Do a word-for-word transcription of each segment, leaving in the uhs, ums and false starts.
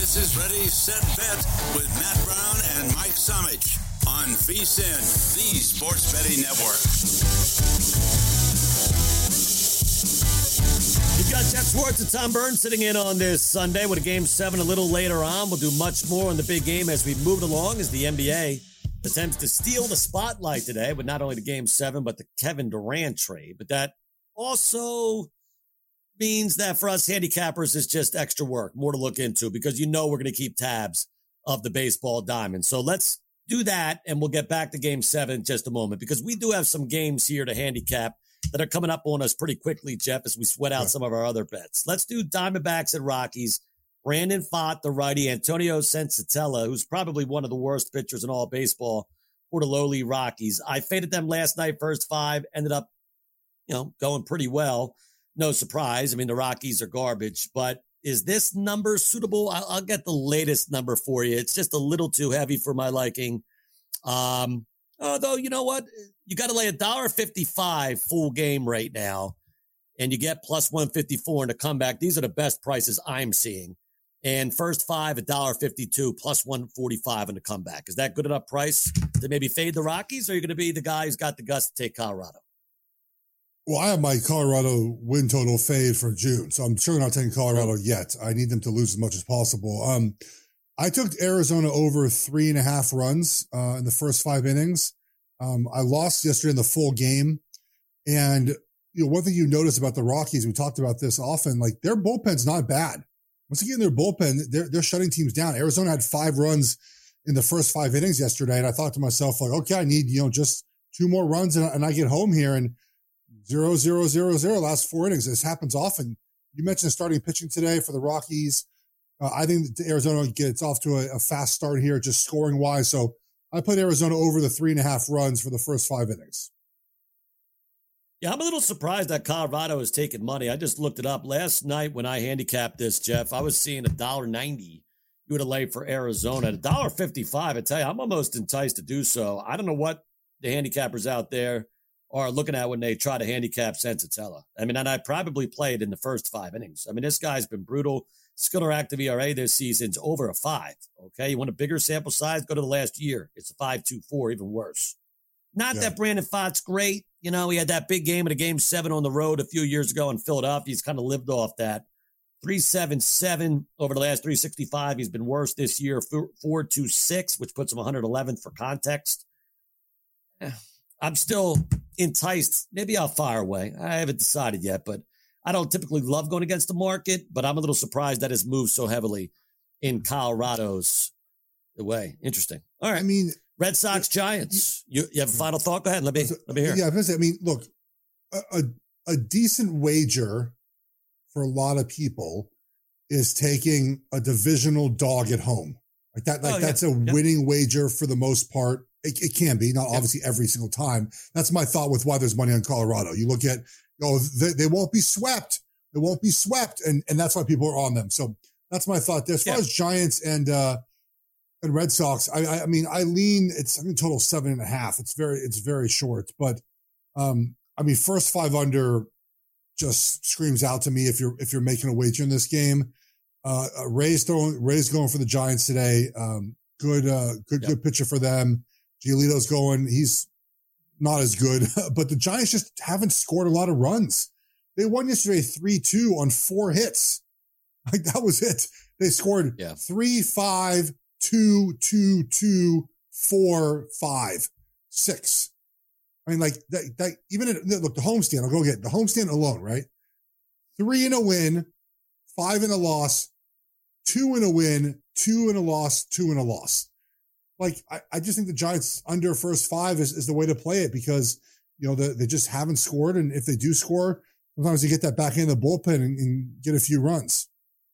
This is Ready, Set, Bet with Matt Brown and Mike Somich on V S I N, the Sports Betting Network. You've got Jeff Schwartz and Tom Burns sitting in on this Sunday with a Game seven a little later on. We'll do much more on the big game as we move along as the N B A attempts to steal the spotlight today with not only the Game seven, but the Kevin Durant trade. But that also means that for us handicappers, it's just extra work, more to look into, because you know we're going to keep tabs of the baseball diamond. So let's do that, and we'll get back to Game seven in just a moment, because we do have some games here to handicap that are coming up on us pretty quickly, Jeff, as we sweat out yeah. some of our other bets. Let's do Diamondbacks and Rockies. Brandon Pfaadt, the righty, Antonio Senzatella, who's probably one of the worst pitchers in all of baseball for the lowly Rockies. I faded them last night, first five, ended up, you know, going pretty well. No surprise. I mean, the Rockies are garbage, but is this number suitable? I'll, I'll get the latest number for you. It's just a little too heavy for my liking. Um, although, you know what? You got to lay one dollar fifty-five full game right now, and you get plus one fifty-four in the comeback. These are the best prices I'm seeing. And first five, one dollar fifty-two, plus one forty-five in the comeback. Is that good enough price to maybe fade the Rockies, or are you going to be the guy who's got the guts to take Colorado? Well, I have my Colorado win total fade for June, so I'm sure not taking Colorado yet. I need them to lose as much as possible. Um, I took Arizona over three and a half runs uh, in the first five innings. Um, I lost yesterday in the full game. And you know, one thing you notice about the Rockies, we talked about this often, like their bullpen's not bad. Once again, their bullpen, they're, they're shutting teams down. Arizona had five runs in the first five innings yesterday. And I thought to myself, like, okay, I need, you know, just two more runs and, and I get home here. And Zero, zero, zero, zero, last four innings. This happens often. You mentioned starting pitching today for the Rockies. Uh, I think that Arizona gets off to a, a fast start here, just scoring wise. So I put Arizona over the three and a half runs for the first five innings. Yeah, I'm a little surprised that Colorado has taken money. I just looked it up. Last night when I handicapped this, Jeff, I was seeing one dollar ninety you would have laid for Arizona. At one dollar fifty-five, I tell you, I'm almost enticed to do so. I don't know what the handicappers out there are looking at when they try to handicap Senzatella. I mean, and I probably played in the first five innings. I mean, this guy's been brutal. Skill active E R A this season's over a five. Okay, you want a bigger sample size? Go to the last year. It's a five two four, even worse. Not yeah. that Brandon Pfaadt's great. You know, he had that big game at a game seven on the road a few years ago in Philadelphia. He's kind of lived off that. three seven seven over the last three sixty-five. He's been worse this year. four two six, which puts him one hundred eleventh for context. I'm still enticed. Maybe I'll fire away. I haven't decided yet, but I don't typically love going against the market, but I'm a little surprised that it's moved so heavily in Colorado's way. Interesting. All right. I mean, Red Sox, Giants. You, you have a final thought? Go ahead. Let me, let me hear. Yeah, I mean, look, a, a, a decent wager for a lot of people is taking a divisional dog at home. Like that, like oh, that's yeah. a yeah. winning wager for the most part. It, it can be, not obviously every single time. That's my thought with why there's money on Colorado. You look at, oh, they, they won't be swept. They won't be swept. And, and that's why people are on them. So that's my thought there. As far yeah. as Giants and, uh, and Red Sox, I, I mean, I lean, it's, I mean, total seven and a half. It's very, it's very short, but, um, I mean, first five under just screams out to me if you're, if you're making a wager in this game. Uh, Ray's throwing, Ray's going for the Giants today. Um, good, uh, good, yep. good pitcher for them. Giolito's going, he's not as good, but the Giants just haven't scored a lot of runs. They won yesterday three two on four hits. Like that was it. They scored yeah. three, five, two, two, two, four, five, six. I mean, like that, that even at, look, the homestand, I'll go get the homestand alone, right? Three in a win, five in a loss, two in a win, two in a loss, two in a loss. Like, I, I just think the Giants under first five is, is the way to play it because, you know, the, they just haven't scored. And if they do score, sometimes you get that back in the bullpen and, and get a few runs.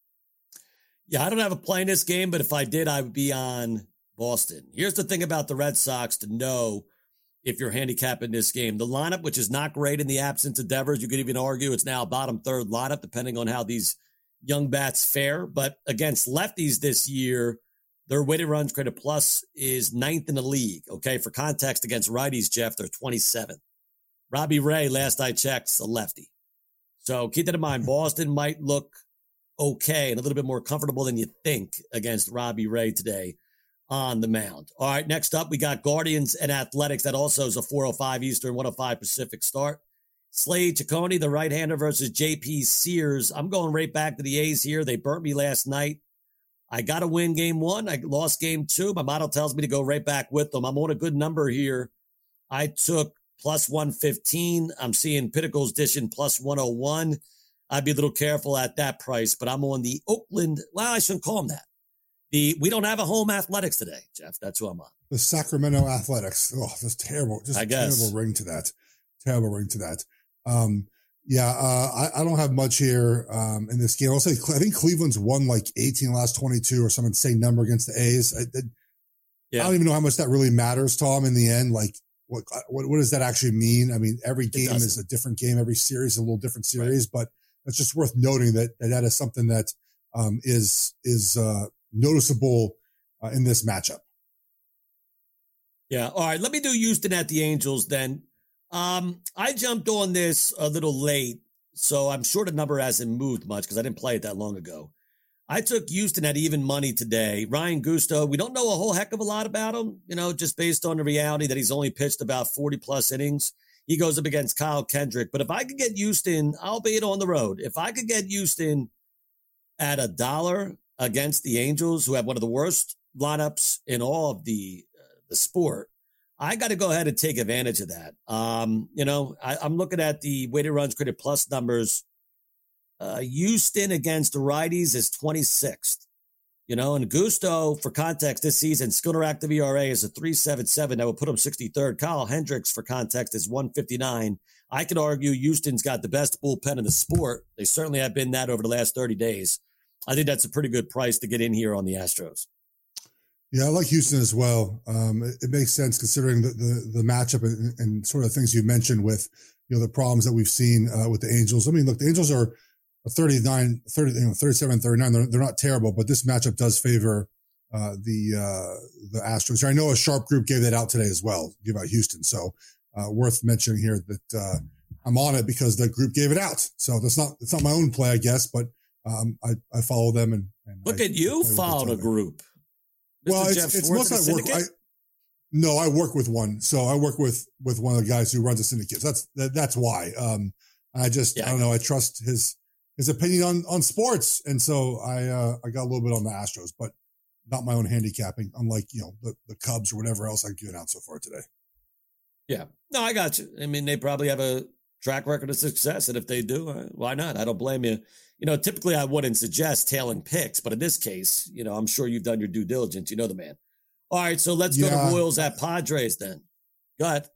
Yeah, I don't have a play in this game, but if I did, I would be on Boston. Here's the thing about the Red Sox to know if you're handicapping this game. The lineup, which is not great in the absence of Devers, you could even argue it's now a bottom third lineup, depending on how these young bats fare. But against lefties this year, their weighted runs created plus is ninth in the league. Okay, for context, against righties, Jeff, they're twenty-seventh. Robbie Ray, last I checked, is a lefty. So keep that in mind. Boston might look okay and a little bit more comfortable than you think against Robbie Ray today on the mound. All right, next up, we got Guardians and Athletics. That also is a four oh five Eastern, one oh five Pacific start. Slade Ciccone, the right-hander, versus J P Sears. I'm going right back to the A's here. They burnt me last night. I got to win game one. I lost game two. My model tells me to go right back with them. I'm on a good number here. I took plus one fifteen. I'm seeing Pinnacles dishing plus one oh one. I'd be a little careful at that price, but I'm on the Oakland. Well, I shouldn't call them that. The We don't have a home Athletics today, Jeff. That's who I'm on. The Sacramento Athletics. Oh, that's terrible. Just I a guess. terrible ring to that. Terrible ring to that. Um, yeah, uh, I, I don't have much here um, in this game. I'll say I think Cleveland's won like eighteen last twenty-two or some insane number against the A's. I, I, yeah. I don't even know how much that really matters, Tom, in the end. Like, what what, what does that actually mean? I mean, every game is a different game. Every series is a little different series, right. But it's just worth noting that that, that is something that um, is is uh, noticeable uh, in this matchup. Yeah. All right. Let me do Houston at the Angels then. Um, I jumped on this a little late, so I'm sure the number hasn't moved much because I didn't play it that long ago. I took Houston at even money today. Ryan Gusto, we don't know a whole heck of a lot about him, you know, just based on the reality that he's only pitched about forty plus innings. He goes up against Kyle Kendrick. But if I could get Houston, albeit on the road, if I could get Houston at a dollar against the Angels, who have one of the worst lineups in all of the uh, the sport, I got to go ahead and take advantage of that. Um, you know, I, I'm looking at the weighted runs created plus numbers. Uh, Houston against the righties is twenty-sixth. You know, and Gusto, for context, this season, skill interactive E R A is a three point seven seven. That would put him sixty-third. Kyle Hendricks, for context, is one fifty-nine. I could argue Houston's got the best bullpen in the sport. They certainly have been that over the last thirty days. I think that's a pretty good price to get in here on the Astros. Yeah, I like Houston as well. Um, it, it makes sense considering the the, the matchup and, and sort of things you mentioned with, you know, the problems that we've seen uh, with the Angels. I mean, look, the Angels are thirty-nine, thirty, you know, thirty-seven, thirty-nine. They're, they're not terrible, but this matchup does favor uh, the uh, the Astros. I know a sharp group gave that out today as well, give out Houston. So uh, worth mentioning here that uh, I'm on it because the group gave it out. So that's not it's not my own play, I guess, but um, I, I follow them. and, and Look I, at you followed a group. Mister Well, it's, it's most I work. I, no, I work with one. So I work with with one of the guys who runs a syndicate. So that's that, that's why. Um, I just yeah, I don't know. I trust his his opinion on on sports, and so I uh, I got a little bit on the Astros, but not my own handicapping. Unlike you know the, the Cubs or whatever else I've given out so far today. Yeah, no, I got you. I mean, they probably have a track record of success, and if they do, why not? I don't blame you. You know, typically I wouldn't suggest tailing picks, but in this case, you know, I'm sure you've done your due diligence. You know the man. All right, so let's yeah. go to Royals at Padres then. Go ahead.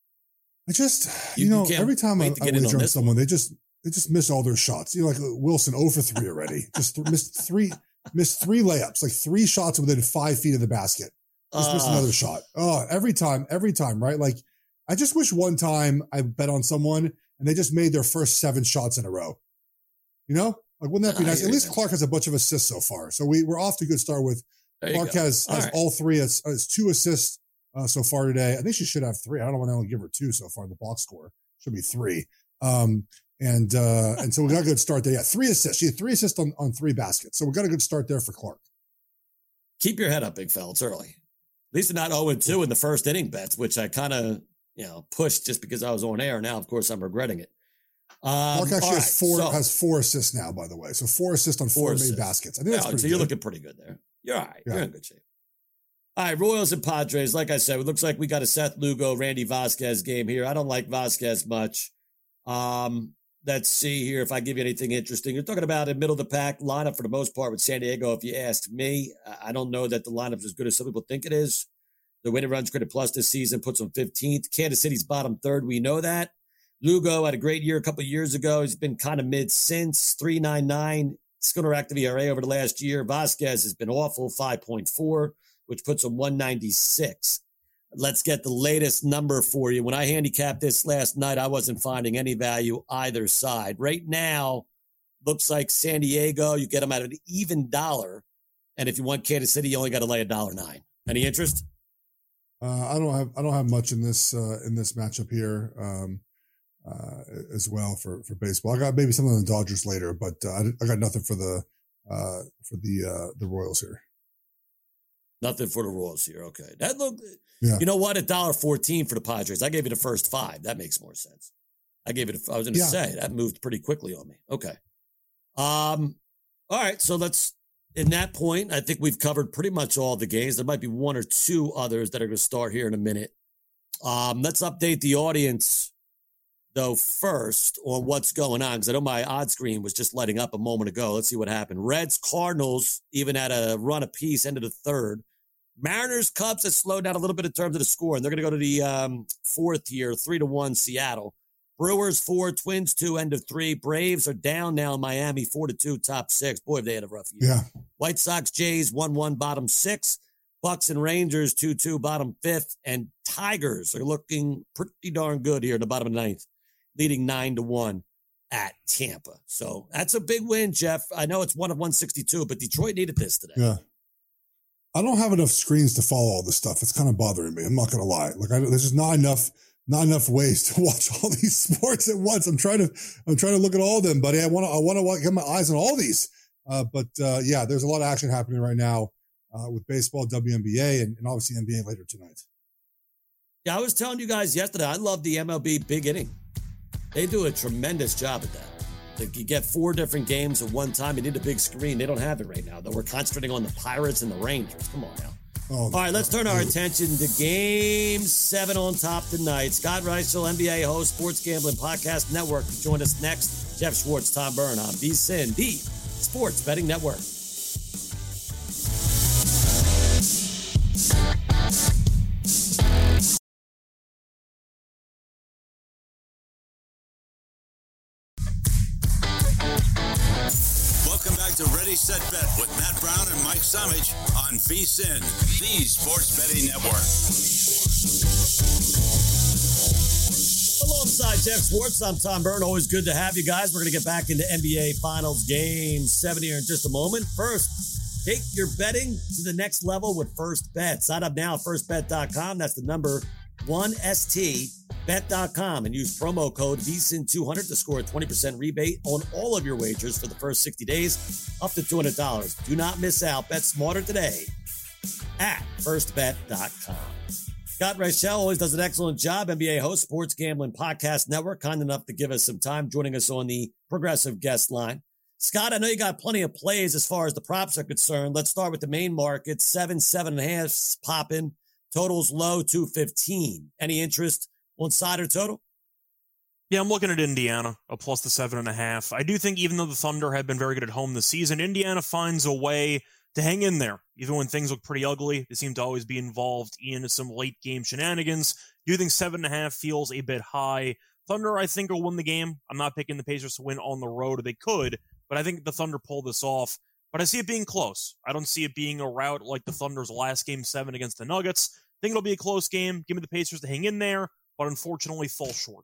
I just, you, you know, you every time I, I wager on someone, one. they just they just miss all their shots. You know, like Wilson, oh for three already. just th- missed three, missed three layups, like three shots within five feet of the basket. Just uh, missed another shot. Oh, every time, every time, right? Like, I just wish one time I bet on someone and they just made their first seven shots in a row. You know, like wouldn't that be nice? At least Clark has a bunch of assists so far, so we we're off to a good start with. Clark has all has right. all three, has, has two assists uh, so far today. I think she should have three. I don't know why they only give her two so far in the box score. Should be three. Um, and uh, and so we got a good start there. Yeah, three assists. She had three assists on, on three baskets. So we got a good start there for Clark. Keep your head up, big fella. It's early. At least they're not oh and two in the first inning bets, which I kind of you know pushed just because I was on air. Now, of course, I'm regretting it. Um, Clark actually right, has four so, has four assists now, by the way. So four assists on four, four made baskets. I think that's yeah, pretty so you're good. looking pretty good there. You're all right. Yeah. You're in good shape. All right, Royals and Padres. Like I said, it looks like we got a Seth Lugo, Randy Vasquez game here. I don't like Vasquez much. Um, let's see here if I give you anything interesting. You're talking about a middle of the pack lineup for the most part with San Diego. If you ask me, I don't know that the lineup's as good as some people think it is. The winning runs credit plus this season puts them fifteenth. Kansas City's bottom third. We know that. Lugo had a great year a couple of years ago. He's been kind of mid since three point nine nine skill interactive E R A over the last year. Vasquez has been awful, five point four, which puts him one ninety-six. Let's get the latest number for you. When I handicapped this last night, I wasn't finding any value either side. Right now, looks like San Diego, you get them at an even dollar. And if you want Kansas City, you only got to lay a dollar nine. Any interest? Uh, I don't have I don't have much in this uh, in this matchup here. Um, uh, as well for, for baseball. I got maybe something on the Dodgers later, but uh, I, I got nothing for the uh, for the uh, the Royals here. Nothing for the Royals here. Okay, that looked. Yeah. You know what? A dollar fourteen for the Padres. I gave you the first five. That makes more sense. I gave it. A, I was going to yeah. say that moved pretty quickly on me. Okay. Um. All right. So let's. In that point, I think we've covered pretty much all the games. There might be one or two others that are going to start here in a minute. Um. Let's update the audience, though, first on what's going on, because I know my odd screen was just lighting up a moment ago. Let's see what happened. Reds, Cardinals, even at a run apiece, end of the third. Mariners, Cubs has slowed down a little bit in terms of the score, and they're going to go to the um, fourth here, three to one, Seattle. Brewers, four, Twins, two, end of three. Braves are down now in Miami, four to two, top six. Boy, they had a rough year. Yeah. White Sox, Jays, one one, bottom six. Bucks and Rangers, two two, bottom fifth. And Tigers are looking pretty darn good here at the bottom of the ninth, leading nine to one at Tampa. So that's a big win, Jeff. I know it's one of one sixty-two, but Detroit needed this today. Yeah. I don't have enough screens to follow all this stuff. It's kind of bothering me. I'm not going to lie. Like, I, there's just not enough, not enough ways to watch all these sports at once. I'm trying to, I'm trying to look at all of them, buddy. I want to, I want to get my eyes on all these. Uh, but uh, yeah, there's a lot of action happening right now uh, with baseball, W N B A, and, and obviously N B A later tonight. Yeah, I was telling you guys yesterday, I love the M L B Big Inning. They do a tremendous job at that. Like you get four different games at one time. You need a big screen. They don't have it right now. Though we're concentrating on the Pirates and the Rangers. Come on now. Oh, all right, let's turn our attention to Game seven on top tonight. Scott Reisel, N B A host, Sports Gambling Podcast Network. Join us next. Jeff Schwartz, Tom Byrne on V S I N, the Sports Betting Network. To Ready, Set, Bet with Matt Brown and Mike Somich on V S I N, the Sports Betting Network. Alongside Jeff Schwartz, I'm Tom Byrne. Always good to have you guys. We're going to get back into N B A Finals Game seven here in just a moment. First, take your betting to the next level with First Bet. Sign up now at first bet dot com. That's the number one S T bet dot com and use promo code V S I N two hundred to score a twenty percent rebate on all of your wagers for the first sixty days, up to two hundred dollars. Do not miss out. Bet smarter today at first bet dot com. Scott Reichel always does an excellent job. N B A host, Sports Gambling Podcast Network, kind enough to give us some time, joining us on the progressive guest line. Scott, I know you got plenty of plays as far as the props are concerned. Let's start with the main market. Seven, seven and a half popping. Totals low, two fifteen. Any interest on side or total? Yeah, I'm looking at Indiana, a plus the seven and a half. I do think even though the Thunder have been very good at home this season, Indiana finds a way to hang in there. Even when things look pretty ugly, they seem to always be involved in some late game shenanigans. Do you think seven and a half feels a bit high? Thunder, I think, will win the game. I'm not picking the Pacers to win on the road. They could, but I think the Thunder pull this off. But I see it being close. I don't see it being a rout like the Thunder's last game seven against the Nuggets. I think it'll be a close game. Give me the Pacers to hang in there, but unfortunately fall short.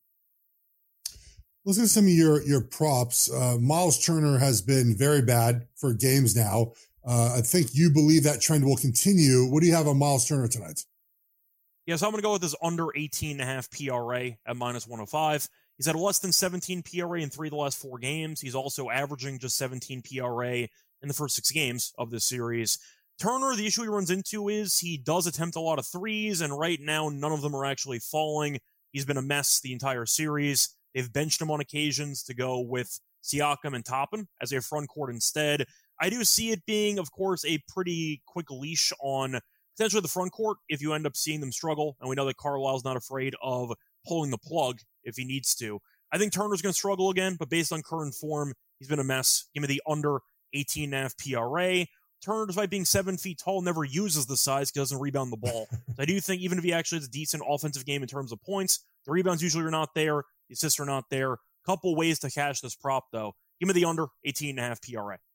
Let's get some of your, your props. Uh, Miles Turner has been very bad for games now. Uh, I think you believe that trend will continue. What do you have on Miles Turner tonight? Yeah, so I'm going to go with his under eighteen and a half P R A at minus one oh five. He's had a less than seventeen P R A in three of the last four games. He's also averaging just seventeen P R A in the first six games of this series. Turner, the issue he runs into is he does attempt a lot of threes, and right now none of them are actually falling. He's been a mess the entire series. They've benched him on occasions to go with Siakam and Toppin as a front court instead. I do see it being, of course, a pretty quick leash on potentially the front court if you end up seeing them struggle, and we know that Carlisle's not afraid of pulling the plug if he needs to. I think Turner's going to struggle again, but based on current form, he's been a mess. Give me the under eighteen and a half P R A. Turner, despite being seven feet tall, never uses the size because he doesn't rebound the ball. So I do think even if he actually has a decent offensive game in terms of points, the rebounds usually are not there, the assists are not there. Couple ways to cash this prop, though. Give me the under eighteen and a half P R A.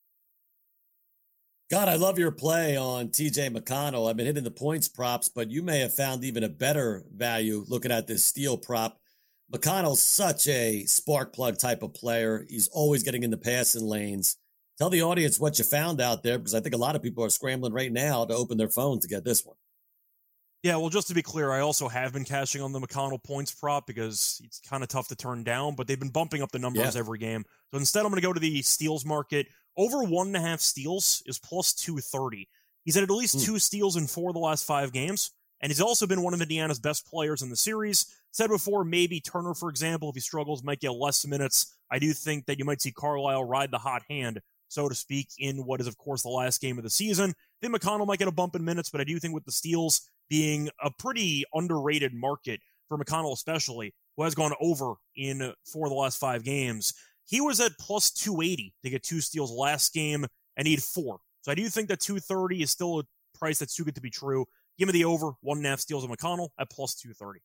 God, I love your play on T J McConnell. I've been hitting the points props, but you may have found even a better value looking at this steal prop. McConnell's such a spark plug type of player. He's always getting in the passing lanes. Tell the audience what you found out there, because I think a lot of people are scrambling right now to open their phone to get this one. Yeah, well, just to be clear, I also have been cashing on the McConnell points prop because it's kind of tough to turn down, but they've been bumping up the numbers yeah. every game. So instead, I'm going to go to the steals market. Over one and a half steals is plus two thirty. He's had at least mm. two steals in four of the last five games, and he's also been one of Indiana's best players in the series. Said before, maybe Turner, for example, if he struggles, might get less minutes. I do think that you might see Carlisle ride the hot hand, so to speak, in what is, of course, the last game of the season. I think McConnell might get a bump in minutes, but I do think with the steals being a pretty underrated market for McConnell especially, who has gone over in four of the last five games, he was at plus two eighty to get two steals last game and he had four. So I do think that two thirty is still a price that's too good to be true. Give me the over, one and a half steals of McConnell at plus two thirty.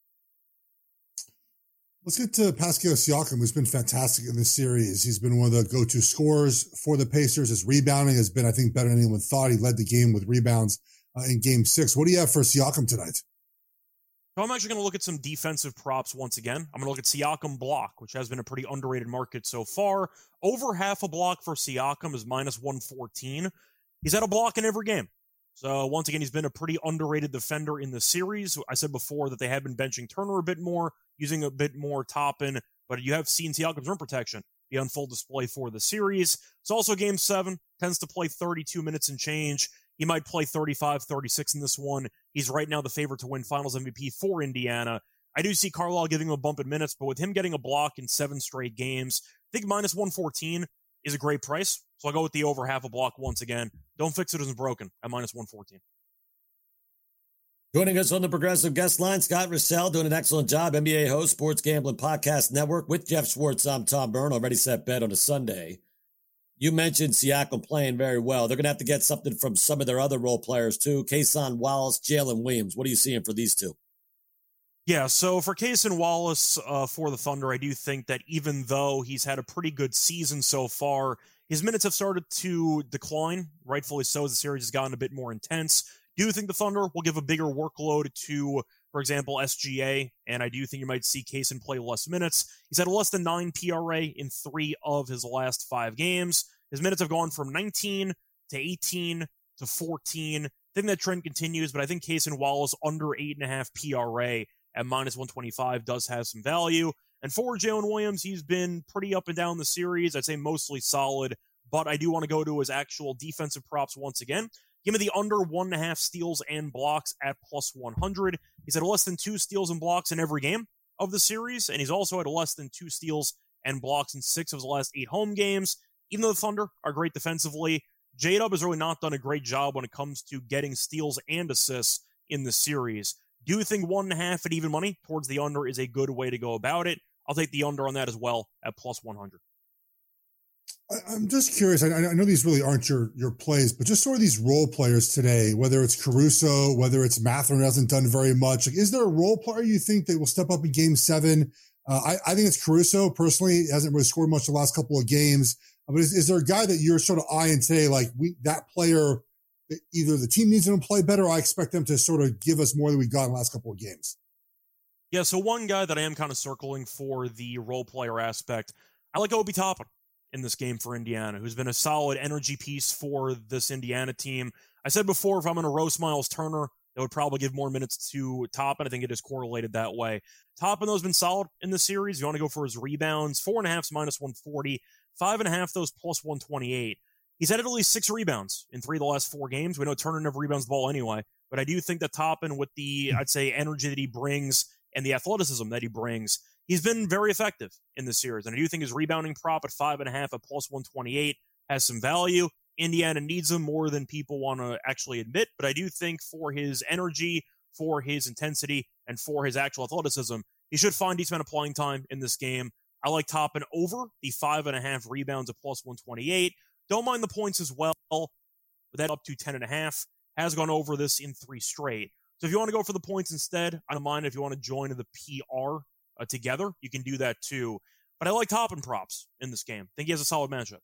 Let's get to Pascal Siakam, who's been fantastic in this series. He's been one of the go-to scorers for the Pacers. His rebounding has been, I think, better than anyone thought. He led the game with rebounds uh, in game six. What do you have for Siakam tonight? So I'm actually going to look at some defensive props once again. I'm going to look at Siakam block, which has been a pretty underrated market so far. Over half a block for Siakam is minus one fourteen. He's had a block in every game. So once again, he's been a pretty underrated defender in the series. I said before that they have been benching Turner a bit more, using a bit more Toppin, but you have seen Siakam's rim protection be on full display for the series. It's also game seven, tends to play thirty-two minutes and change. He might play thirty-five, thirty-six in this one. He's right now the favorite to win Finals M V P for Indiana. I do see Carlisle giving him a bump in minutes, but with him getting a block in seven straight games, I think minus one fourteen is a great price. So I'll go with the over half a block once again. Don't fix it as broken at minus one fourteen. Joining us on the Progressive Guest Line, Scott Russell, doing an excellent job, N B A host, Sports Gambling Podcast Network. With Jeff Schwartz, I'm Tom Byrne, already set bet on a Sunday. You mentioned Siakam playing very well. They're going to have to get something from some of their other role players, too. Cason Wallace, Jalen Williams. What are you seeing for these two? Yeah, so for Cason Wallace uh, for the Thunder, I do think that even though he's had a pretty good season so far, his minutes have started to decline, rightfully so, as the series has gotten a bit more intense. Do think the Thunder will give a bigger workload to, for example, S G A, and I do think you might see Cason play less minutes. He's had a less than nine P R A in three of his last five games. His minutes have gone from nineteen to eighteen to fourteen. I think that trend continues, but I think Cason Wallace under eight point five P R A at minus one twenty-five does have some value. And for Jalen Williams, he's been pretty up and down the series. I'd say mostly solid, but I do want to go to his actual defensive props once again. Give me the under one and a half steals and blocks at plus one hundred. He's had less than two steals and blocks in every game of the series, and he's also had less than two steals and blocks in six of his last eight home games. Even though the Thunder are great defensively, J-Dub has really not done a great job when it comes to getting steals and assists in the series. Do you think one and a half at even money towards the under is a good way to go about it? I'll take the under on that as well at plus one hundred. I'm just curious. I, I know these really aren't your, your plays, but just sort of these role players today, whether it's Caruso, whether it's Mathurin, hasn't done very much. Like, is there a role player you think that will step up in game seven? Uh, I, I think it's Caruso. Personally, he hasn't really scored much the last couple of games. But is, is there a guy that you're sort of eyeing today, like we that player, either the team needs him to play better, or I expect them to sort of give us more than we got in the last couple of games? Yeah, so one guy that I am kind of circling for the role player aspect, I like Obi Toppin in this game for Indiana, who's been a solid energy piece for this Indiana team. I said before, if I'm going to roast Miles Turner, it would probably give more minutes to Toppin. I think it is correlated that way. Toppin, though, has been solid in the series. You want to go for his rebounds. Four and a half is minus one forty. Five and a half, those plus one twenty-eight. He's had at least six rebounds in three of the last four games. We know Turner never rebounds the ball anyway, but I do think that Toppin, with the, I'd say, energy that he brings and the athleticism that he brings, he's been very effective in this series. And I do think his rebounding prop at five and a half at plus one twenty-eight has some value. Indiana needs him more than people want to actually admit, but I do think for his energy, for his intensity, and for his actual athleticism, he should find decent amount of playing time in this game. I like Toppin over the five and a half rebounds at plus one twenty-eight. Don't mind the points as well, but that up to ten and a half has gone over this in three straight. So if you want to go for the points instead, I don't mind if you want to join the P R uh, together. You can do that too. But I like Toppin props in this game. I think he has a solid matchup.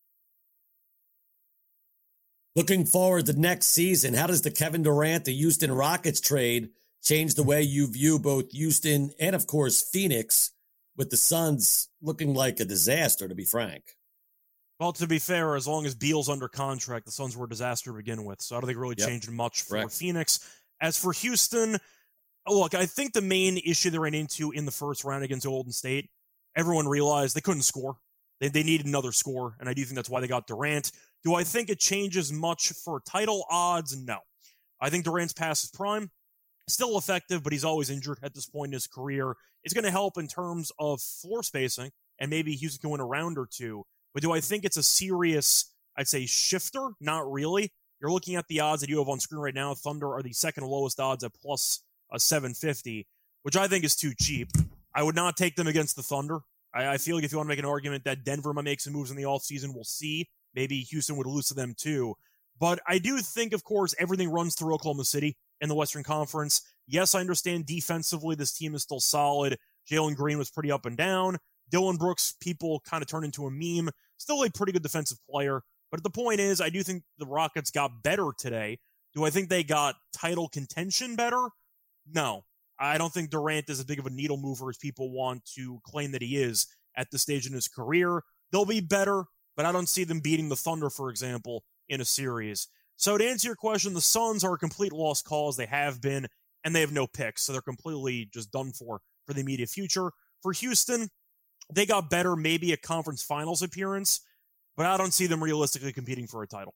Looking forward to next season, how does the Kevin Durant, the Houston Rockets trade change the way you view both Houston and, of course, Phoenix, with the Suns looking like a disaster, to be frank? Well, to be fair, as long as Beal's under contract, the Suns were a disaster to begin with. So I don't think it really yep. changed much for Correct. Phoenix. As for Houston, Look, I think the main issue they ran into in the first round against Golden State, everyone realized they couldn't score. They, they needed another score, and I do think that's why they got Durant. Do I think it changes much for title odds? No. I think Durant's past his prime. Still effective, but he's always injured at this point in his career. It's going to help in terms of floor spacing, and maybe Houston can win a round or two. But do I think it's a serious, I'd say, shifter? Not really. You're looking at the odds that you have on screen right now. Thunder are the second lowest odds at plus a seven fifty, which I think is too cheap. I would not take them against the Thunder. I, I feel like if you want to make an argument that Denver might make some moves in the offseason, we'll see. Maybe Houston would lose to them too. But I do think, of course, everything runs through Oklahoma City in the Western Conference. Yes, I understand defensively this team is still solid. Jalen Green was pretty up and down. Dylan Brooks, people kind of turned into a meme. Still a pretty good defensive player. But the point is, I do think the Rockets got better today. Do I think they got title contention better? No. I don't think Durant is as big of a needle mover as people want to claim that he is at this stage in his career. They'll be better, but I don't see them beating the Thunder, for example, in a series. So to answer your question, the Suns are a complete lost cause. They have been, and they have no picks, so they're completely just done for for the immediate future. For Houston, they got better, maybe a conference finals appearance, but I don't see them realistically competing for a title.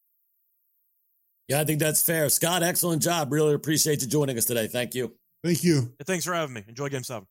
Yeah, I think that's fair. Scott, excellent job. Really appreciate you joining us today. Thank you. Thank you. Yeah, thanks for having me. Enjoy Game seven.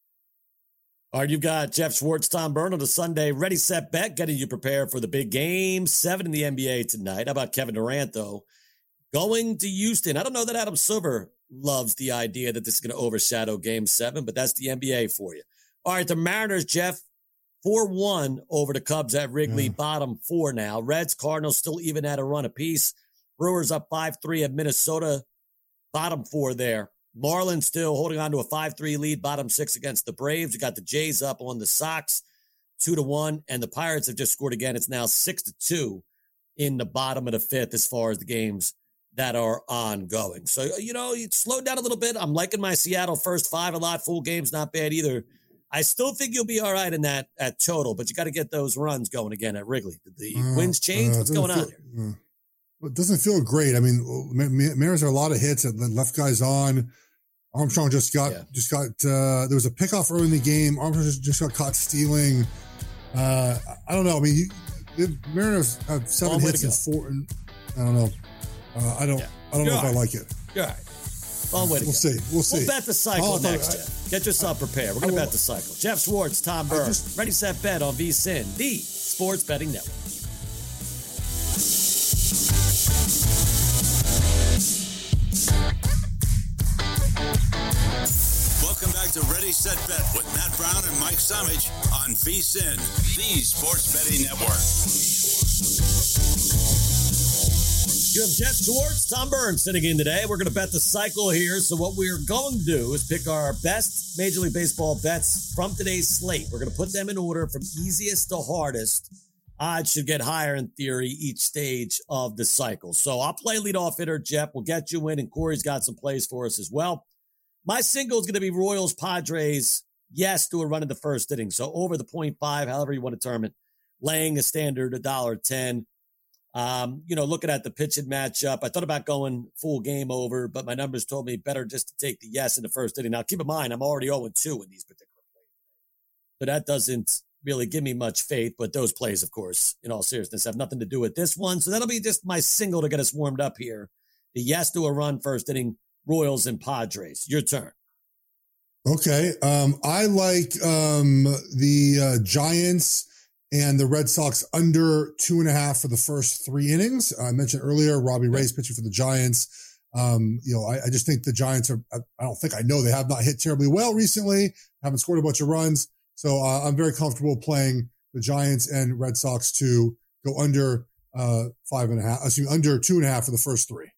All right, you've got Jeff Schwartz, Tom Byrne on the Sunday Ready, Set, Bet, getting you prepared for the big Game seven in the N B A tonight. How about Kevin Durant, though? Going to Houston. I don't know that Adam Silver loves the idea that this is going to overshadow Game seven, but that's the N B A for you. All right, the Mariners, Jeff, four one over the Cubs at Wrigley, yeah. Bottom four now. Reds, Cardinals still even at a run apiece. Brewers up five three at Minnesota, bottom four there. Marlins still holding on to a five three lead, bottom six against the Braves. You got the Jays up on the Sox, two to one, and the Pirates have just scored again. It's now six to two in the bottom of the fifth as far as the games that are ongoing. So, you know, you slowed down a little bit. I'm liking my Seattle first five a lot. Full game's not bad either. I still think you'll be all right in that at total, but you got to get those runs going again at Wrigley. Did the uh, winds change? Uh, What's going feel, on here? Uh, well, it doesn't feel great. I mean, Mariners are a lot of hits that left guys on. Armstrong just got, yeah. just got, uh, there was a pickoff early in the game. Armstrong just, just got caught stealing. Uh, I don't know. I mean, you, the Mariners have seven Long hits and four. And, I don't know. Uh, I don't, yeah. I don't You're know if right. I like it. You're all right. Long way to we'll go. see. We'll see. We'll bet the cycle oh, next, I, Jeff. Get yourself prepared. We're going to bet the cycle. Jeff Schwartz, Tom Byrne. Just, Ready, Set, Bet on V S I N, the Sports Betting Network. Welcome back to Ready, Set, Bet with Matt Brown and Mike Somich on V S I N, the Sports Betting Network. You have Jeff Schwartz, Tom Byrne sitting in today. We're going to bet the cycle here. So what we're going to do is pick our best Major League Baseball bets from today's slate. We're going to put them in order from easiest to hardest. Odds should get higher in theory each stage of the cycle. So I'll play leadoff hitter, Jeff. We'll get you in, and Corey's got some plays for us as well. My single is going to be Royals, Padres. Yes, to a run in the first inning. So over the point five, however you want to term it, laying a standard one dollar ten. Um, you know, looking at the pitching matchup, I thought about going full game over, but my numbers told me better just to take the yes in the first inning. Now, keep in mind, I'm already oh and two in these particular plays. So that doesn't really give me much faith, but those plays, of course, in all seriousness, have nothing to do with this one. So that'll be just my single to get us warmed up here. The yes to a run first inning, Royals and Padres. Your turn. Okay. Um, I like um, the uh, Giants and the Red Sox under two and a half for the first three innings. I mentioned earlier, Robbie Ray's pitching for the Giants. Um, you know, I, I just think the Giants are, I, I don't think I know they have not hit terribly well recently, haven't scored a bunch of runs. So uh, I'm very comfortable playing the Giants and Red Sox to go under uh, five and a half, excuse me, under two and a half for the first three.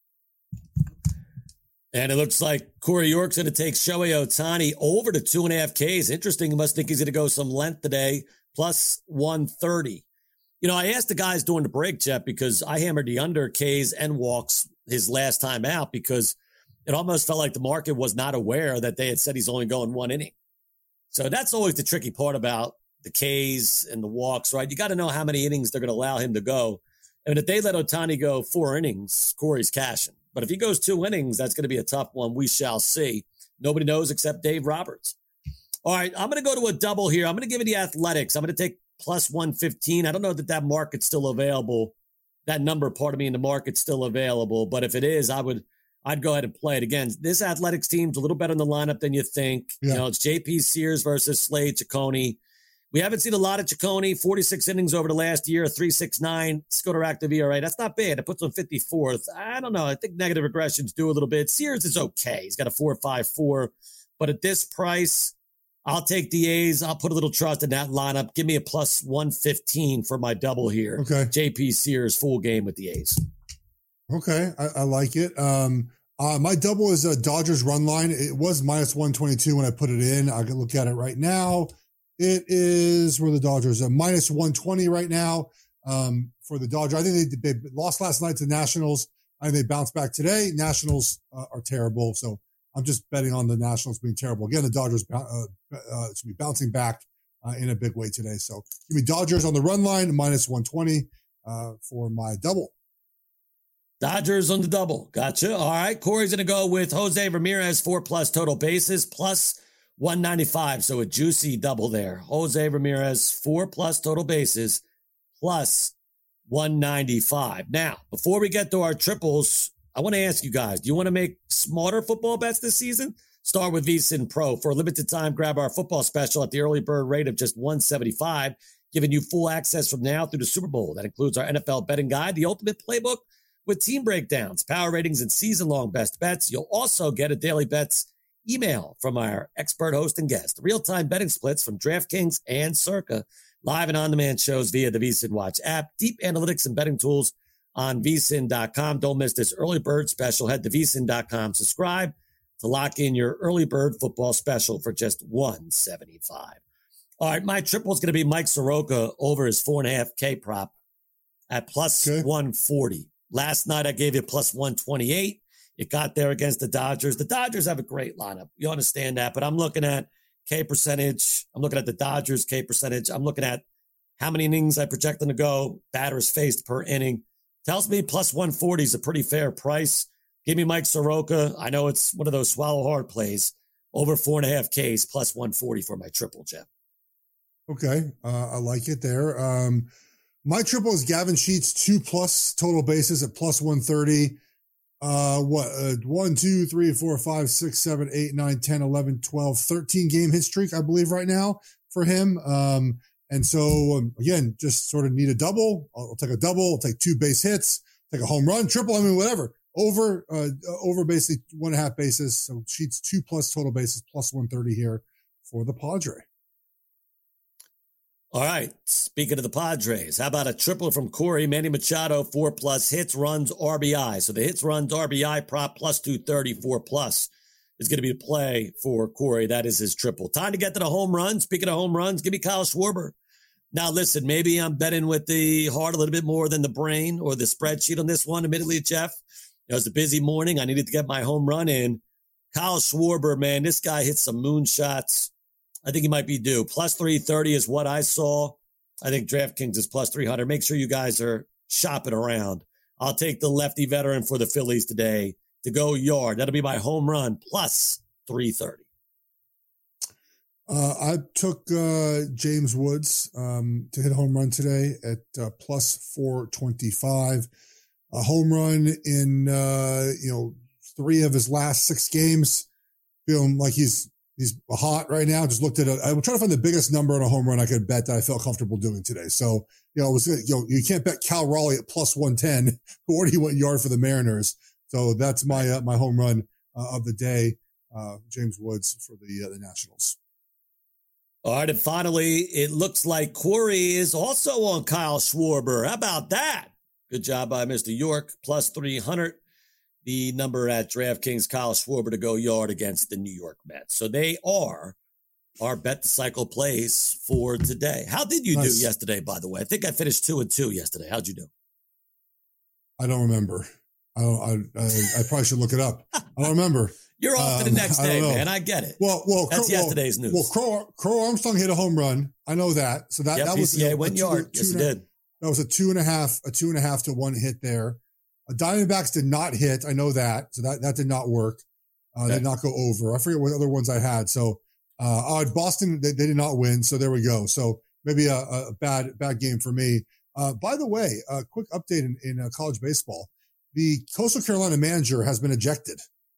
And it looks like Corey York's going to take Shohei Ohtani over to two and a half Ks. Interesting. You must think he's going to go some length today, plus one thirty. You know, I asked the guys during the break, Jeff, because I hammered the under Ks and walks his last time out because it almost felt like the market was not aware that they had said he's only going one inning. So that's always the tricky part about the Ks and the walks, right? You got to know how many innings they're going to allow him to go. I mean, if they let Ohtani go four innings, Corey's cashing. But if he goes two innings, that's going to be a tough one. We shall see. Nobody knows except Dave Roberts. All right, I'm going to go to a double here. I'm going to give you the Athletics. I'm going to take plus one fifteen. I don't know that that market's still available. That number, pardon me, in the market's still available. But if it is, I would, I'd go ahead and play it. Again, this Athletics team's a little better in the lineup than you think. Yeah. You know, it's J P Sears versus Slade Ciccone. We haven't seen a lot of Ciccone, forty-six innings over the last year, three point six nine, Scotter active E R A. That's not bad. It puts him fifty-fourth. I don't know. I think negative regressions do a little bit. Sears is okay. He's got a four point five four. But at this price, I'll take the A's. I'll put a little trust in that lineup. Give me a plus one fifteen for my double here. Okay. J P Sears, full game with the A's. Okay. I, I like it. Um, uh, my double is a Dodgers run line. It was minus one twenty-two when I put it in. I can look at it right now. It is where the Dodgers are minus one twenty right now um, for the Dodgers. I think they, they lost last night to the Nationals. I think they bounced back today. Nationals uh, are terrible. So I'm just betting on the Nationals being terrible. Again, the Dodgers uh, uh, should be bouncing back uh, in a big way today. So give me Dodgers on the run line, minus one twenty uh, for my double. Dodgers on the double. Gotcha. All right. Corey's going to go with Jose Ramirez, four plus total bases, plus one ninety-five. So a juicy double there. Jose Ramirez, four plus total bases, plus one ninety-five. Now, before we get to our triples, I want to ask you guys, do you want to make smarter football bets this season? Start with VSiN Pro. For a limited time, grab our football special at the early bird rate of just one seventy-five, giving you full access from now through the Super Bowl. That includes our N F L betting guide, the ultimate playbook with team breakdowns, power ratings, and season-long best bets. You'll also get a daily bets email from our expert host and guest, real-time betting splits from DraftKings and Circa, live and on-demand shows via the VSiN Watch app, deep analytics and betting tools on V S I N dot com. Don't miss this early bird special. Head to V S I N dot com. Subscribe to lock in your early bird football special for just one seventy-five. All right, my triple is going to be Mike Soroka over his four and a half K prop at plus okay. one forty. Last night I gave you plus one twenty-eight. It got there against the Dodgers. The Dodgers have a great lineup. You understand that, but I'm looking at K percentage. I'm looking at the Dodgers K percentage. I'm looking at how many innings I project them to go, batters faced per inning. Tells me plus one forty is a pretty fair price. Give me Mike Soroka. I know it's one of those swallow hard plays. Over four and a half Ks, plus one forty for my triple, Jeff. Okay. Uh, I like it there. Um, my triple is Gavin Sheets, two plus total bases at plus one thirty. Uh, what, uh, one, two, three, four, five, six, seven, eight, nine, ten, eleven, twelve, thirteen game hit streak, I believe right now for him. Um, And so, um, again, just sort of need a double. I'll, I'll take a double. I'll take two base hits, take a home run, triple, I mean, whatever. Over, uh, over basically one and a half bases. So Sheets two plus total bases, plus one thirty here for the Padre. All right. Speaking of the Padres, how about a triple from Corey? Manny Machado, four plus hits, runs, R B I. So the hits, runs, R B I prop plus two thirty, four plus is going to be a play for Corey. That is his triple. Time to get to the home run. Speaking of home runs, give me Kyle Schwarber. Now, listen, maybe I'm betting with the heart a little bit more than the brain or the spreadsheet on this one, admittedly, Jeff. It was a busy morning. I needed to get my home run in. Kyle Schwarber, man, this guy hits some moonshots. I think he might be due. Plus three thirty is what I saw. I think DraftKings is plus three hundred. Make sure you guys are shopping around. I'll take the lefty veteran for the Phillies today to go yard. That'll be my home run, plus three thirty. Uh, I took uh, James Woods um, to hit a home run today at uh, plus four twenty-five. A home run in uh, you know three of his last six games. Feeling like he's he's hot right now. Just looked at it. I'm trying to find the biggest number on a home run I could bet that I felt comfortable doing today. So you know, it was you know you can't bet Cal Raleigh at plus one ten, who already went yard for the Mariners. So that's my uh, my home run uh, of the day. Uh, James Woods for the uh, the Nationals. All right, and finally, it looks like Corey is also on Kyle Schwarber. How about that? Good job by Mister York, plus three hundred. The number at DraftKings, Kyle Schwarber to go yard against the New York Mets. So they are our Bet the Cycle plays for today. How did you nice. do yesterday, by the way? I think I finished two and two yesterday. How'd you do? I don't remember. I don't. I, I, I probably should look it up. I don't remember. You're off um, to the next day, man. I get it. Well, well, that's well, yesterday's news. Well, Crow, Crow Armstrong hit a home run. I know that. So that, yep, that was yeah, a, went a yard. Two, yes, two he did. That was a two and a half, a two and a half to one hit there. Uh, Diamondbacks did not hit. I know that. So that, that did not work. Uh, okay. Did not go over. I forget what other ones I had. So uh, uh, Boston, they, they did not win. So there we go. So maybe a, a bad bad game for me. Uh, by the way, a quick update in, in uh, college baseball. The Coastal Carolina manager has been ejected.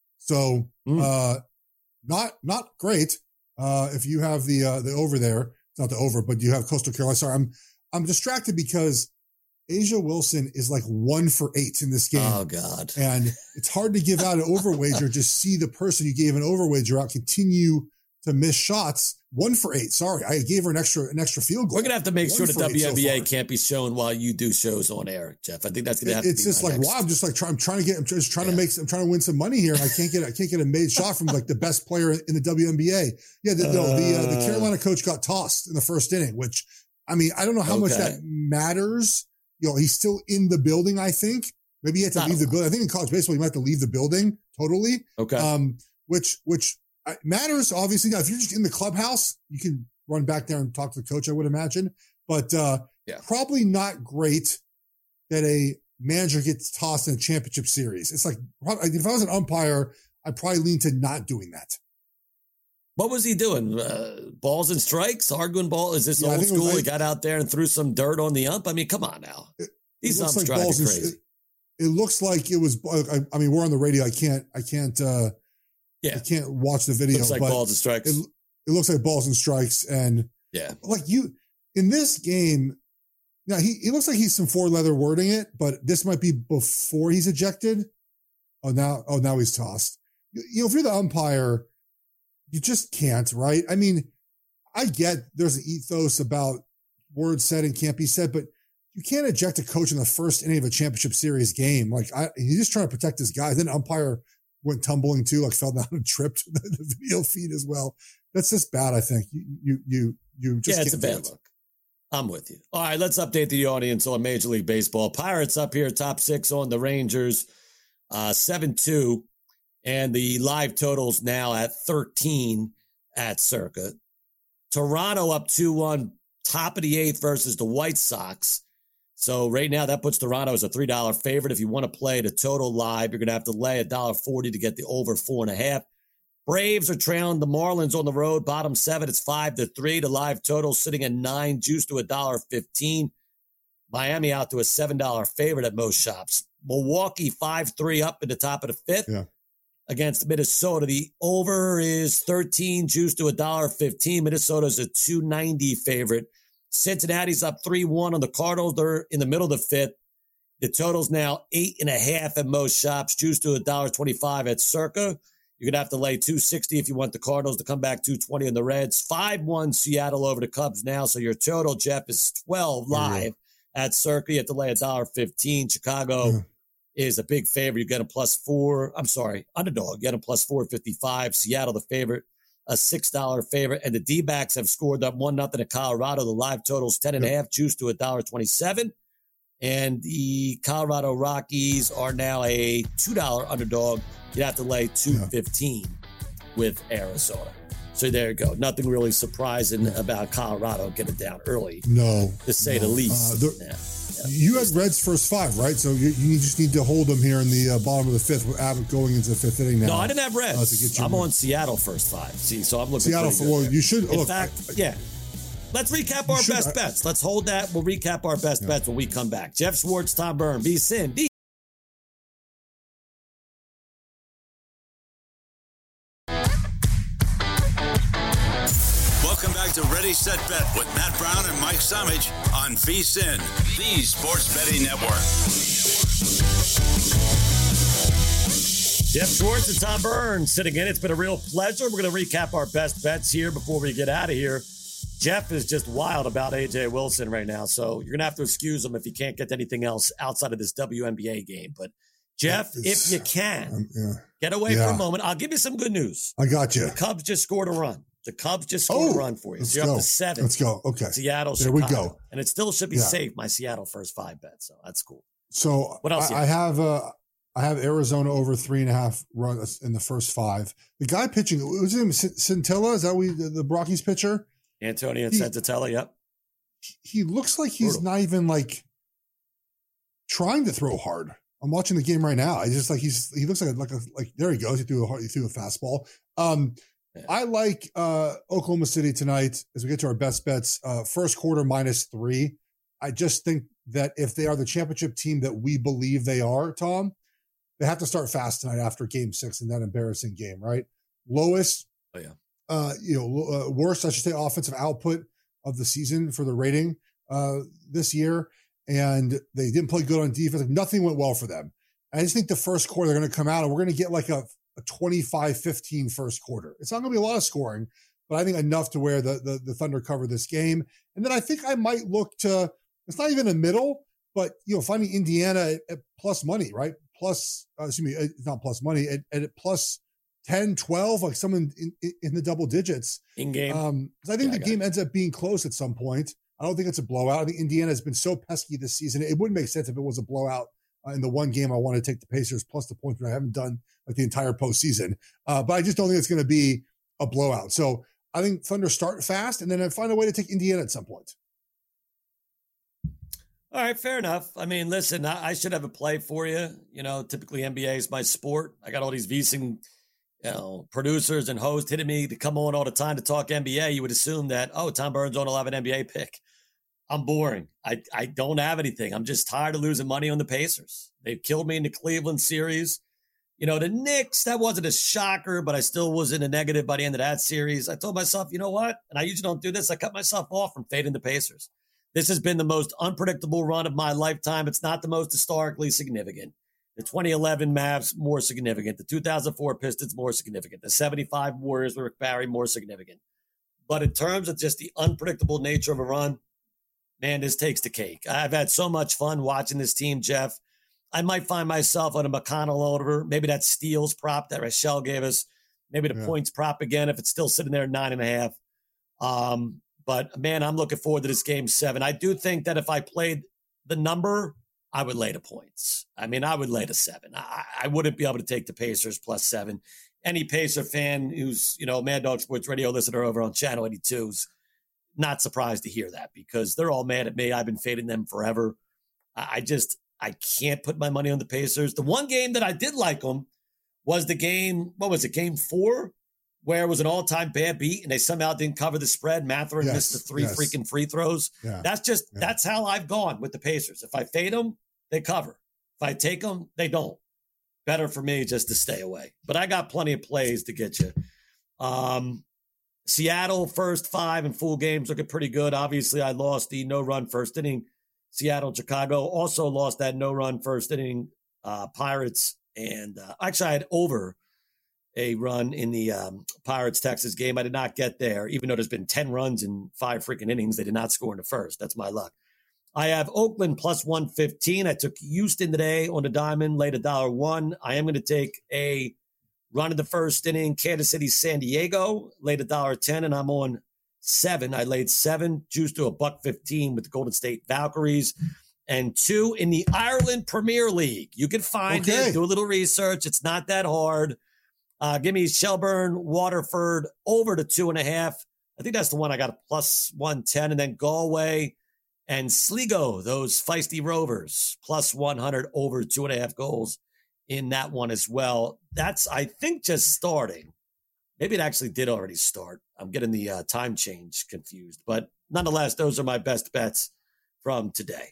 So mm. uh, not not great uh, if you have the uh, the over there. It's not the over, but you have Coastal Carolina. Sorry, I'm I'm distracted because A'ja Wilson is like one for eight in this game. Oh, God. And it's hard to give out an over wager, just see the person you gave an over wager out continue to miss shots. One for eight. Sorry, I gave her an extra an extra field goal. We're going to have to make One sure the W N B A so can't be shown while you do shows on air, Jeff. I think that's going to have it's to be It's just like, next. wow, I'm just like, try, I'm trying to get, I'm just trying yeah. to make, I'm trying to win some money here. And I can't get, I can't get a made shot from like the best player in the W N B A. Yeah, the, uh, no, the, uh, the Carolina coach got tossed in the first inning, which, I mean, I don't know how okay. much that matters. You know, he's still in the building, I think. Maybe he had to Not leave the building. I think in college baseball, you might have to leave the building totally. Okay. Um, which, which matters, obviously. Now, if you're just in the clubhouse, you can run back there and talk to the coach, I would imagine. But uh, yeah. probably not great that a manager gets tossed in a championship series. It's like, if I was an umpire, I'd probably lean to not doing that. What was he doing? Uh, balls and strikes? Arguing ball? Is this yeah, old school? Like, he got out there and threw some dirt on the ump? I mean, come on now. It, These it umps like drive you crazy. And, it, it looks like it was, I, I mean, we're on the radio. I can't, I can't, uh, yeah. I can't watch the video. Looks like but balls and strikes. It, it looks like balls and strikes. And yeah, like you, in this game, now he, he looks like he's some four leather wording it, but this might be before he's ejected. Oh, now, oh, now he's tossed. You, you know, if you're the umpire, you just can't, right? I mean, I get there's an ethos about words said and can't be said, but you can't eject a coach in the first inning of a championship series game. Like, I, he's just trying to protect his guy. Then umpire went tumbling too, like fell down and tripped the, the video feed as well. That's just bad, I think. You, you, you, you just yeah, it's a bad it. look. I'm with you. All right, let's update the audience on Major League Baseball. Pirates up here, top six on the Rangers, uh, seven two. And the live totals now at thirteen at Circa. Toronto up two one, top of the eighth versus the White Sox. So right now that puts Toronto as a three dollar favorite. If you want to play the total live, you're going to have to lay one dollar forty to get the over four and a half. Braves are trailing the Marlins on the road. Bottom seven, it's five to three. The live total sitting at nine, juice to one dollar fifteen. Miami out to a seven dollar favorite at most shops. Milwaukee five three up in the top of the fifth. Yeah. Against Minnesota. The over is thirteen, juice to one dollar fifteen. Minnesota's a two ninety favorite. Cincinnati's up three one on the Cardinals. They're in the middle of the fifth. The total's now eight and a half at most shops, juice to one dollar twenty-five at Circa. You're going to have to lay two sixty if you want the Cardinals to come back two twenty on the Reds. five one Seattle over the Cubs now. So your total, Jeff, is twelve live yeah. at Circa. You have to lay one dollar fifteen. Chicago yeah. is a big favorite. You get a plus four. I'm sorry, underdog. You get a plus four fifty-five. Seattle, the favorite, a six dollar favorite. And the D-backs have scored up one nothing at Colorado. The live total's ten and a half, juice to one dollar twenty-seven. And the Colorado Rockies are now a two dollar underdog. You'd have to lay two fifteen yeah. with Arizona. So there you go. Nothing really surprising yeah. about Colorado getting down early. No. To say no. the least. Uh, yeah. You had Reds first five, right? So you, you just need to hold them here in the uh, bottom of the fifth with Abbott going into the fifth inning now. No, I didn't have Reds. Uh, to get I'm on Seattle first five. See, so I'm looking Seattle for well, you should. In look, fact, I, yeah. Let's recap our should, best I, bets. Let's hold that. We'll recap our best yeah. bets when we come back. Jeff Schwartz, Tom Byrne, V S I N. B- Welcome back to Ready, Set, Bet with Matt Brown and Mike Somich on V S I N, the Sports Betting Network. Jeff Schwartz and Tom Byrne sitting in. It's been a real pleasure. We're going to recap our best bets here before we get out of here. Jeff is just wild about A'ja Wilson right now, so you're going to have to excuse him if he can't get anything else outside of this W N B A game. But, Jeff, if you can, um, yeah. get away yeah. for a moment. I'll give you some good news. I got you. The Cubs just scored a run. The Cubs just scored oh, a run for you. Let's So you're go. up to seven. Let's go. Okay. Seattle, there Chicago. we go. And it still should be yeah. safe, my Seattle first five bet. So that's cool. So what else? I, I have uh, I have Arizona over three and a half runs in the first five. The guy pitching, was his name Scintilla? Is that we the, the Rockies pitcher? Antonio Santella, yep. He looks like he's Brutal. not even like trying to throw hard. I'm watching the game right now. I just like he's he looks like a, like a like there he goes. He threw a he threw a fastball. Um, yeah. I like uh, Oklahoma City tonight as we get to our best bets. Uh, first quarter minus three. I just think that if they are the championship team that we believe they are, Tom, they have to start fast tonight after Game Six in that embarrassing game. Right, lowest. Oh yeah. Uh, you know, uh, worst I should say offensive output of the season for the rating uh, this year. And they didn't play good on defense. Like nothing went well for them. I just think the first quarter, they're going to come out and we're going to get like a, a twenty-five fifteen first quarter. It's not going to be a lot of scoring, but I think enough to where the, the, the Thunder cover this game. And then I think I might look to, it's not even a middle, but, you know, finding Indiana at, at plus money, right? Plus, uh, excuse me, it's not plus money, at, at plus ten, twelve, like someone in, in, in the double digits. In game. Um, because I think yeah, the I game ends up being close at some point. I don't think it's a blowout. I think Indiana has been so pesky this season. It wouldn't make sense if it was a blowout uh, in the one game I want to take the Pacers plus the points, but I haven't done like the entire postseason. Uh, but I just don't think it's going to be a blowout. So I think Thunder start fast and then I find a way to take Indiana at some point. All right, fair enough. I mean, listen, I, I should have a play for you. You know, typically N B A is my sport. I got all these VSiN, you know, producers and hosts hitting me to come on all the time to talk N B A. You would assume that, oh, Tom Burns will have an N B A pick. I'm boring. I, I don't have anything. I'm just tired of losing money on the Pacers. They've killed me in the Cleveland series. You know, the Knicks, that wasn't a shocker, but I still was in a negative by the end of that series. I told myself, you know what? And I usually don't do this. I cut myself off from fading the Pacers. This has been the most unpredictable run of my lifetime. It's not the most historically significant. The twenty eleven Mavs, more significant. The two thousand four Pistons, more significant. The seventy-five Warriors with Rick Barry, more significant. But in terms of just the unpredictable nature of a run, man, this takes the cake. I've had so much fun watching this team, Jeff. I might find myself on a McConnell over. Maybe that steals prop that Rochelle gave us. Maybe the yeah. points prop again if it's still sitting there at nine and a half. Um, but, man, I'm looking forward to this game seven. I do think that if I played the number, I would lay the points. I mean, I would lay the seven. I, I wouldn't be able to take the Pacers plus seven. Any Pacer fan who's, you know, Mad Dog Sports Radio listener over on Channel eighty-two is not surprised to hear that because they're all mad at me. I've been fading them forever. I, I just, I can't put my money on the Pacers. The one game that I did like them was the game, what was it, game four, where it was an all-time bad beat and they somehow didn't cover the spread. Mathurin yes, missed the three yes. freaking free throws. Yeah, that's just, yeah. that's how I've gone with the Pacers. If I fade them, they cover. If I take them, they don't. Better for me just to stay away. But I got plenty of plays to get you. Um, Seattle, first five and full games looking pretty good. Obviously, I lost the no-run first inning. Seattle, Chicago also lost that no-run first inning. Uh, Pirates and uh, actually I had over a run in the um, Pirates-Texas game. I did not get there, even though there's been ten runs in five freaking innings. They did not score in the first. That's my luck. I have Oakland plus one fifteen. I took Houston today on the diamond, laid a dollar one. I am going to take a run in the first inning, Kansas City, San Diego, laid a dollar ten, and I'm on seven. I laid seven, juiced to a buck fifteen with the Golden State Valkyries, and two in the Ireland Premier League. You can find okay. it, do a little research. It's not that hard. Uh, give me Shelburne, Waterford over to two and a half. I think that's the one I got a plus one ten, and then Galway and Sligo, those feisty Rovers, plus one hundred over two and a half goals in that one as well. That's, I think, just starting. Maybe it actually did already start. I'm getting the uh, time change confused. But nonetheless, those are my best bets from today.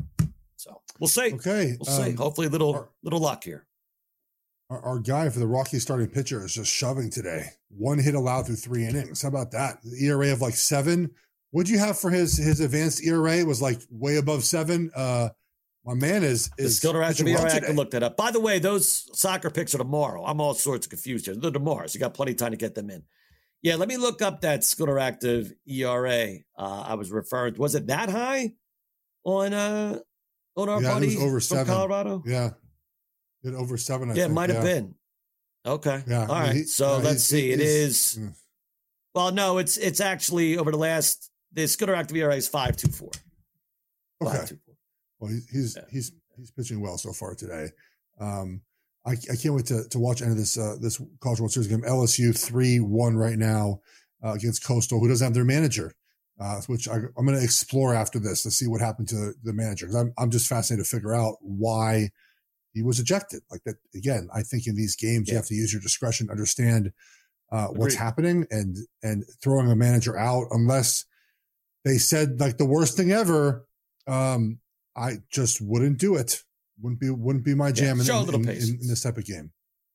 So we'll see. Okay. We'll see. Um, Hopefully a little, our, little luck here. Our, our guy for the Rockies starting pitcher is just shoving today. One hit allowed through three innings. How about that? The E R A of like seven. What'd you have for his his advanced E R A? It was like way above seven. Uh, my man is is still around. E R A, I can look that up. By the way, those soccer picks are tomorrow. I'm all sorts of confused here. They're tomorrow, so you got plenty of time to get them in. Yeah, let me look up that Scooter Active E R A. Uh, I was referring to. Was it that high on uh on our yeah, buddy it was over from seven. Colorado? Yeah, it over seven. I yeah, think. it might yeah. have been. Okay. Yeah. All right. He, so uh, let's see. It is. Mm. Well, no, it's it's actually over the last. The Scooter Active E R A is five two four. Okay. Well, he's yeah. he's he's pitching well so far today. Um, I, I can't wait to to watch any of this uh, this College World Series game. L S U three one right now uh, against Coastal, who doesn't have their manager, uh, which I, I'm going to explore after this to see what happened to the manager. Because I'm I'm just fascinated to figure out why he was ejected. Like that again. I think in these games yeah. you have to use your discretion, understand uh, what's happening, and and throwing a manager out unless they said like the worst thing ever. Um, I just wouldn't do it. Wouldn't be wouldn't be my jam yeah, in, in, in, in this type of game.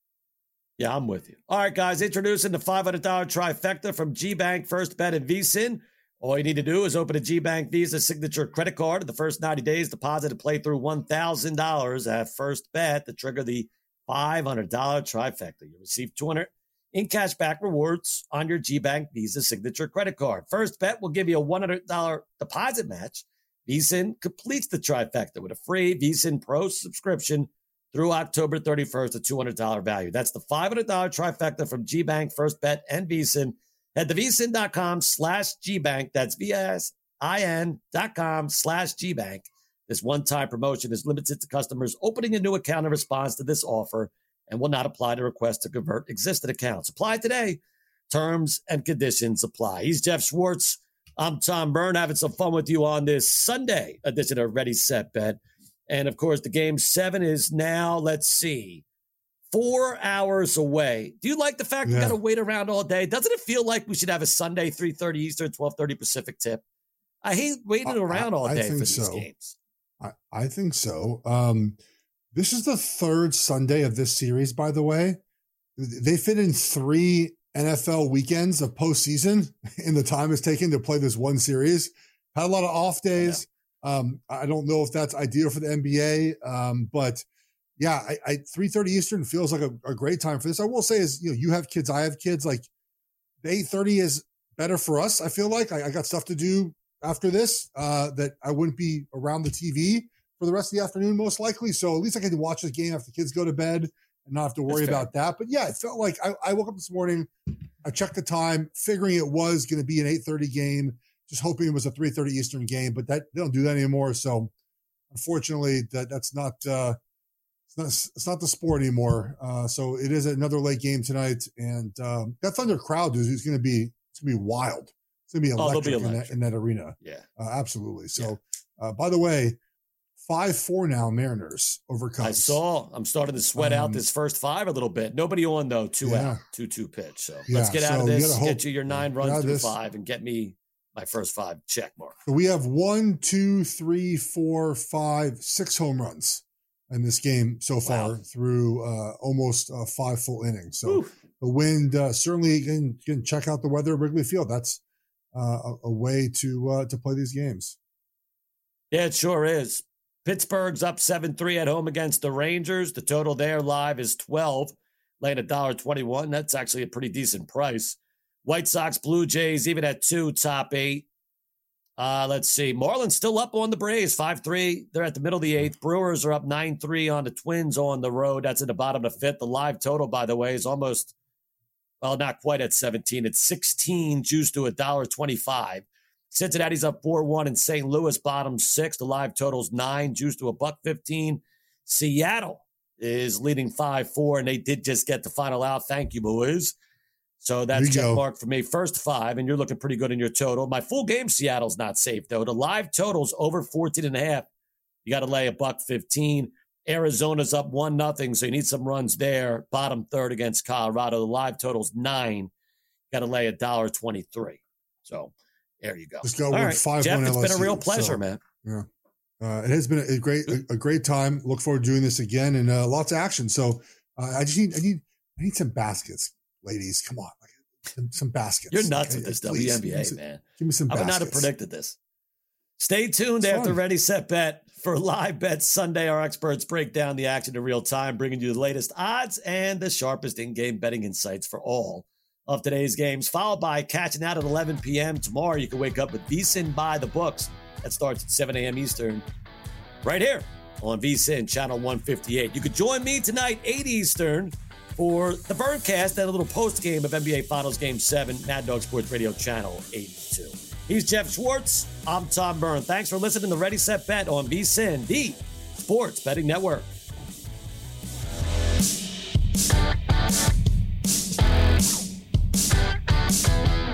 Yeah, I'm with you. All right, guys, introducing the five hundred dollars trifecta from GBank, First Bet, and V S I N. All you need to do is open a GBank Visa signature credit card. In the first ninety days, deposit and play through one thousand dollars at First Bet to trigger the five hundred dollars trifecta. You'll receive two hundred dollars in cashback rewards on your GBank Visa signature credit card. First Bet will give you a one hundred dollars deposit match. V S I N completes the trifecta with a free V S I N Pro subscription through October thirty-first, a two hundred dollars value. That's the five hundred dollars trifecta from GBank, First Bet, and V S I N. Head to V S I N dot com slash GBank. That's V S I N dot com slash GBank. This one-time promotion is limited to customers opening a new account in response to this offer and will not apply to requests to convert existing accounts. Apply today. Terms and conditions apply. He's Jeff Schwartz. I'm Tom Byrne, having some fun with you on this Sunday edition of Ready, Set, Bet. And, of course, the game seven is now, let's see, four hours away. Do you like the fact yeah. we got to wait around all day? Doesn't it feel like we should have a Sunday three thirty Eastern, twelve thirty Pacific tip? I hate waiting I, around all day for these so. games. I, I think so. Um, this is the third Sunday of this series, by the way. They fit in three N F L weekends of postseason in the time it's taken to play this one series. Had a lot of off days. Um, I don't know if that's ideal for the N B A, um, but yeah, I, I three thirty Eastern feels like a, a great time for this. I will say is, you know, you have kids, I have kids. Like the eight thirty is better for us. I feel like I, I got stuff to do after this uh, that I wouldn't be around the T V for the rest of the afternoon, most likely. So at least I can watch this game after the kids go to bed and not have to worry about that. But yeah, it felt like I, I woke up this morning, I checked the time, figuring it was going to be an eight thirty game. Just hoping it was a three thirty Eastern game, but that they don't do that anymore. So unfortunately, that that's not uh, it's not it's not the sport anymore. Uh, so it is another late game tonight, and um, that Thunder crowd, dude, is going to be it's going to be wild. It's going to be electric, oh, be electric. In, that, in that arena. Yeah, uh, absolutely. So, yeah. uh, by the way, five four now Mariners over Cubs. I saw. I'm starting to sweat um, out this first five a little bit. Nobody on though. Two yeah. out, two two pitch. So yeah, let's get out so of this. You get you your nine runs through five, and get me my first five check mark. So we have one, two, three, four, five, six home runs in this game so far wow. through uh, almost uh, five full innings. So Oof. the wind uh, certainly can, can check out the weather at Wrigley Field. That's uh, a, a way to uh, to play these games. Yeah, it sure is. Pittsburgh's up seven three at home against the Rangers. The total there live is twelve, laying one dollar twenty-one. That's actually a pretty decent price. White Sox, Blue Jays, even at two, top eight. Uh, let's see. Marlins still up on the Braves, five three. They're at the middle of the eighth. Brewers are up nine three on the Twins on the road. That's in the bottom of the fifth. The live total, by the way, is almost, well, not quite at seventeen. It's sixteen, juiced to one dollar twenty-five. Cincinnati's up four one, and Saint Louis bottom six. The live total's nine, juiced to a buck fifteen. Seattle is leading five four, and they did just get the final out. Thank you, boys. So that's check go. mark for me. First five, and you're looking pretty good in your total. My full game, Seattle's not safe, though. The live total's over fourteen and a half. You got to lay a buck fifteen. Arizona's up one nothing, so you need some runs there. Bottom third against Colorado. The live total's nine. Got to lay a dollar twenty-three. So there you go. Let's go All with right. five Jeff, one it's L S U, been a real pleasure, so, man. Yeah. Uh, it has been a great, a, a great time. Look forward to doing this again, and uh, lots of action. So uh, I just need, I need, I need some baskets. Ladies, come on. Like, some, some baskets. You're nuts okay? with this Please, W N B A, some, man. Give me some I would baskets. not have predicted this. Stay tuned it's after fun. Ready, Set, Bet for Live Bet Sunday. Our experts break down the action in real time, bringing you the latest odds and the sharpest in-game betting insights for all of today's games, followed by catching out at eleven p.m. Tomorrow, you can wake up with V S I N by the books. That starts at seven a.m. Eastern, right here on V S I N, channel one fifty-eight. You could join me tonight, eight Eastern, for the Burncast and a little post-game of N B A Finals Game seven, Mad Dog Sports Radio, channel eighty-two. He's Jeff Schwartz. I'm Tom Byrne. Thanks for listening to Ready, Set, Bet on V S I N, the Sports Betting Network.